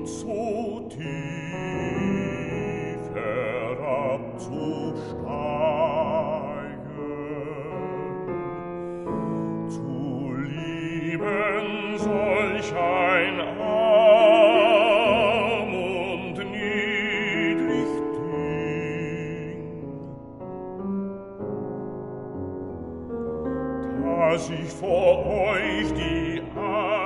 nicht so tief herabzusteigen, zu lieben solch ein arm und niedrig Ding, dass ich vor euch die